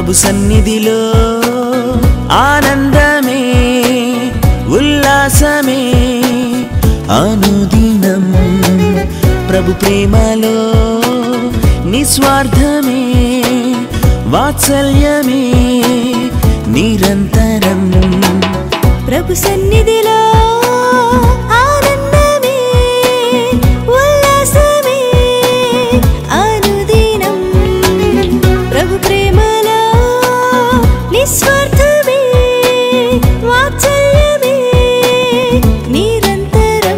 ప్రభు సన్నిధిలో ఆనందమే ఉల్లాసమే అనుదినం ప్రభు ప్రేమలో నిస్వార్థమే వాత్సల్యమే నిరంతరం ప్రభు సన్నిధిలో ఆనందమే ఉల్లాసమే అనుదినం ప్రభు ప్రేమలో నిస్వార్థమే వాత్సల్యమే నిరంతరం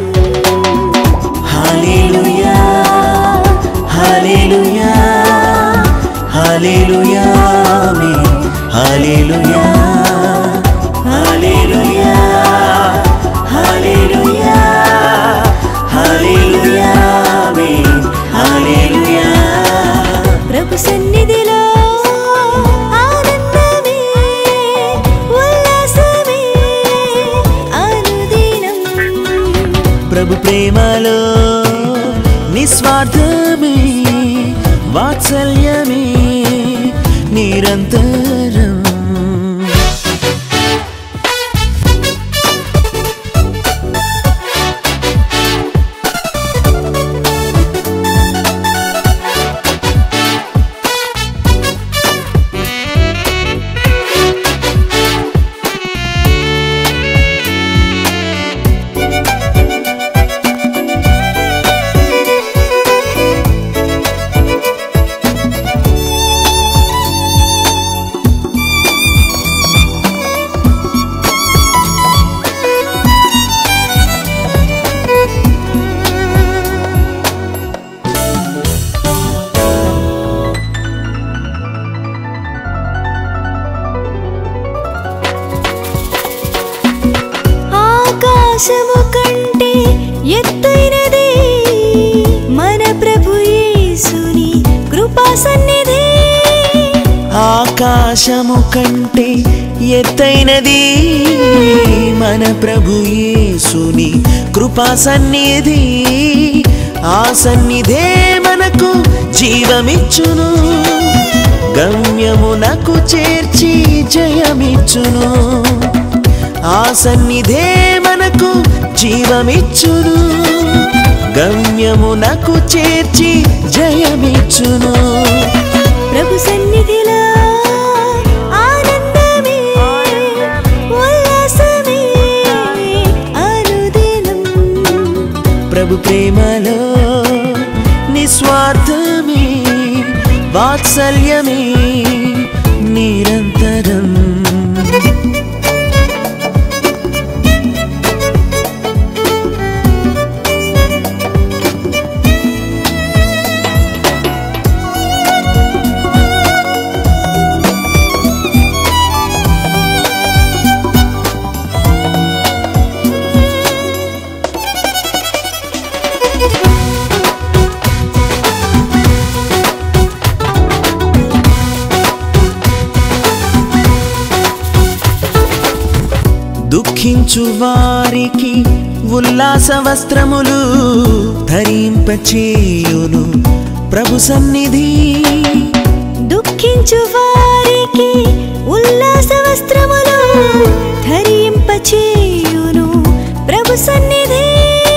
హల్లెలూయా హల్లెలూయా హల్లెలూయా ఆమేన్ హల్లెలూయా హల్లెలూయా హల్లెలూయా హల్లెలూయా ఆమేన్ హల్లెలూయా ప్రభు సన్నిధిలో ఆనందమే ఉల్లాసమే అనుదినం ప్రభు ప్రేమలో నిస్వార్థమే వాత్సల్యమే నిరంతరం ఆకాశము కంటే ఎత్తైనది మన ప్రభు యేసుని కృపా సన్నిధి ఆకాశము కంటే ఎత్తైనది మన ప్రభు యేసుని కృపా సన్నిధి ఆ సన్నిధే మనకు జీవమిచ్చును గమ్యమునకు చేర్చి జయమిచ్చును ఆ సన్నిధే మనకు జీవమిచ్చును గమ్యమునకు చేర్చి జయమిచ్చును ప్రభు సన్నిధిలో ఆనందమే ఉల్లాసమే అనుదినం ప్రభు ప్రేమలో నిస్వార్థమే వాత్సల్యమే నిరంతరం దుఃఖించు వారికి ఉల్లాస వస్త్రములు ధరింపచేయును ప్రభు సన్నిధి దుఃఖించు వారికి ఉల్లాస వస్త్రములు ధరింపచేయును ప్రభు సన్నిధి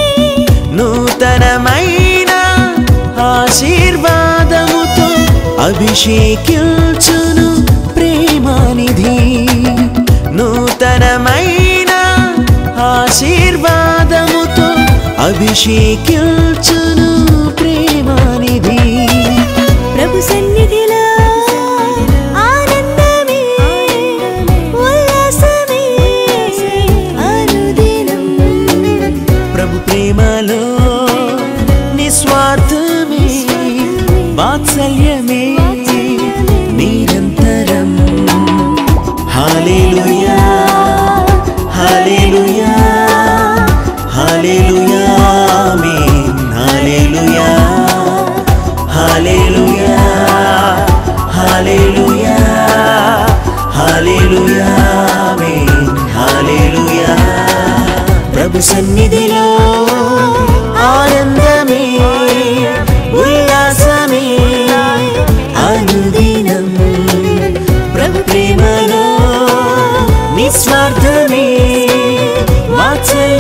నూతనమైన ఆశీర్వాదముతో అభిషేకించును ప్రేమానిధి నూతనమైన ఆశీర్వాదముతో అభిషేకించును ప్రేమానిధి ప్రభు సన్నిధిలో ఆనందమే ఉల్లాసమే అనుదినం ప్రభు ప్రేమలో నిస్వార్థమే వాత్సల్యమే నిరంతరం హల్లెలూయా హల్లెలూయా హల్లెలూయా ఆమేన్ హల్లెలూయా హల్లెలూయా హల్లెలూయా హల్లెలూయా ఆమేన్ హల్లెలూయా ప్రభు సన్నిధిలో ఆనందమే ఉల్లాసమే అనుదినం చల్లని